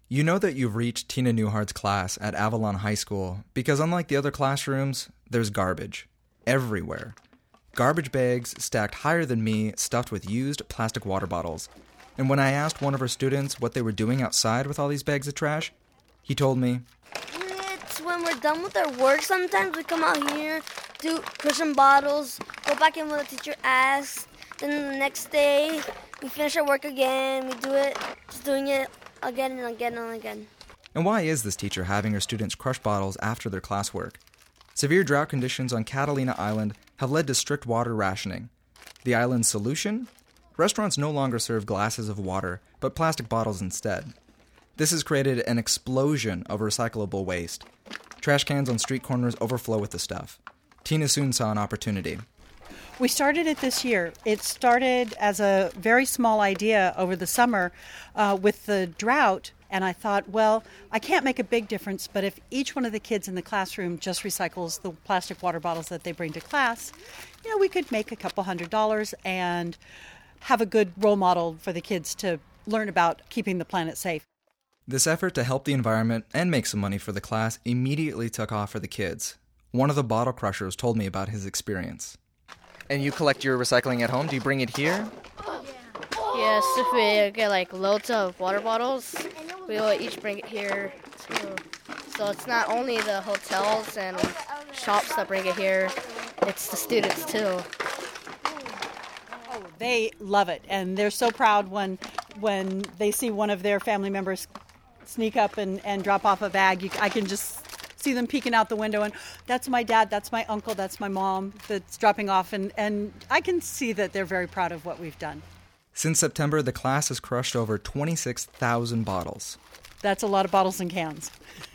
You know that you've reached Tina Newhart's class at Avalon High School because unlike the other classrooms, there's garbage. Everywhere. Garbage bags stacked higher than me, stuffed with used plastic water bottles. And when I asked one of her students what they were doing outside with all these bags of trash, he told me, "It's when we're done with our work sometimes we come out here, push some bottles, go back in when the teacher asks, then the next day we finish our work again, we do it, just doing it again and again and again." And why is this teacher having her students crush bottles after their classwork? Severe drought conditions on Catalina Island have led to strict water rationing. The island's solution? Restaurants no longer serve glasses of water, but plastic bottles instead. This has created an explosion of recyclable waste. Trash cans on street corners overflow with the stuff. Tina soon saw an opportunity. We started it this year. It started as a very small idea over the summer with the drought. And I thought, well, I can't make a big difference, but if each one of the kids in the classroom just recycles the plastic water bottles that they bring to class, we could make a couple $100 and have a good role model for the kids to learn about keeping the planet safe. This effort to help the environment and make some money for the class immediately took off for the kids. One of the bottle crushers told me about his experience. And you collect your recycling at home? Do you bring it here? Yes, if we get loads of water bottles, we will each bring it here too. So it's not only the hotels and shops that bring it here, it's the students too. Oh, they love it, and they're so proud when they see one of their family members sneak up and drop off a bag. I can just see them peeking out the window, and that's my dad, that's my uncle, that's my mom that's dropping off, and I can see that they're very proud of what we've done. Since September, the class has crushed over 26,000 bottles. That's a lot of bottles and cans.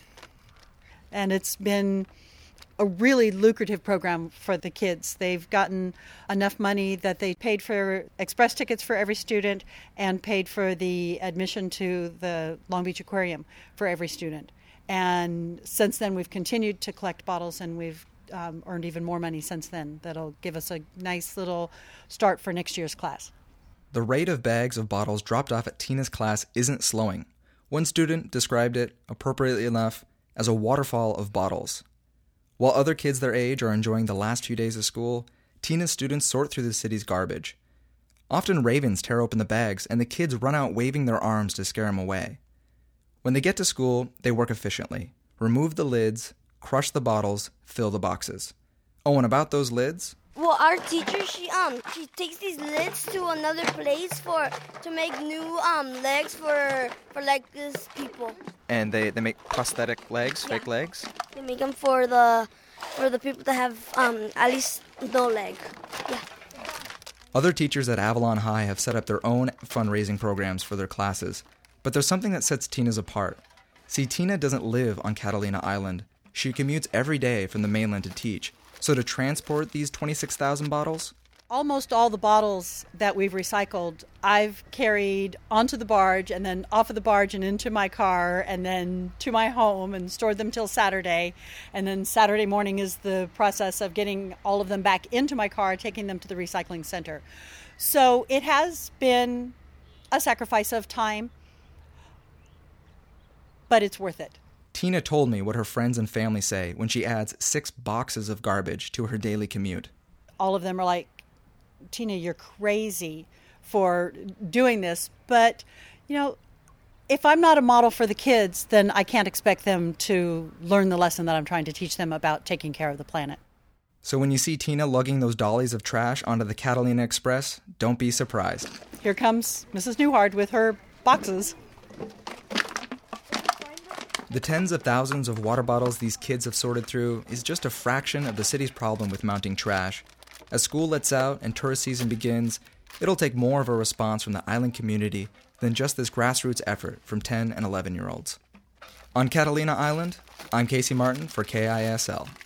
And it's been a really lucrative program for the kids. They've gotten enough money that they paid for express tickets for every student and paid for the admission to the Long Beach Aquarium for every student. And since then, we've continued to collect bottles, and we've earned even more money since then. That'll give us a nice little start for next year's class. The rate of bags of bottles dropped off at Tina's class isn't slowing. One student described it, appropriately enough, as a waterfall of bottles. While other kids their age are enjoying the last few days of school, Tina's students sort through the city's garbage. Often ravens tear open the bags, and the kids run out waving their arms to scare them away. When they get to school, they work efficiently. Remove the lids, crush the bottles, fill the boxes. Oh, and about those lids? Well, our teacher, she takes these lids to another place to make new legs for legless people. And they make prosthetic legs, fake legs? They make them for the people that have at least no leg. Yeah. Other teachers at Avalon High have set up their own fundraising programs for their classes. But there's something that sets Tina's apart. See, Tina doesn't live on Catalina Island. She commutes every day from the mainland to teach. So to transport these 26,000 bottles? Almost all the bottles that we've recycled, I've carried onto the barge and then off of the barge and into my car and then to my home and stored them till Saturday. And then Saturday morning is the process of getting all of them back into my car, taking them to the recycling center. So it has been a sacrifice of time, but it's worth it. Tina told me what her friends and family say when she adds 6 boxes of garbage to her daily commute. All of them are like, "Tina, you're crazy for doing this." But, if I'm not a model for the kids, then I can't expect them to learn the lesson that I'm trying to teach them about taking care of the planet. So when you see Tina lugging those dollies of trash onto the Catalina Express, don't be surprised. Here comes Mrs. Newhart with her boxes. The tens of thousands of water bottles these kids have sorted through is just a fraction of the city's problem with mounting trash. As school lets out and tourist season begins, it'll take more of a response from the island community than just this grassroots effort from 10 and 11-year-olds. On Catalina Island, I'm Casey Martin for KISL.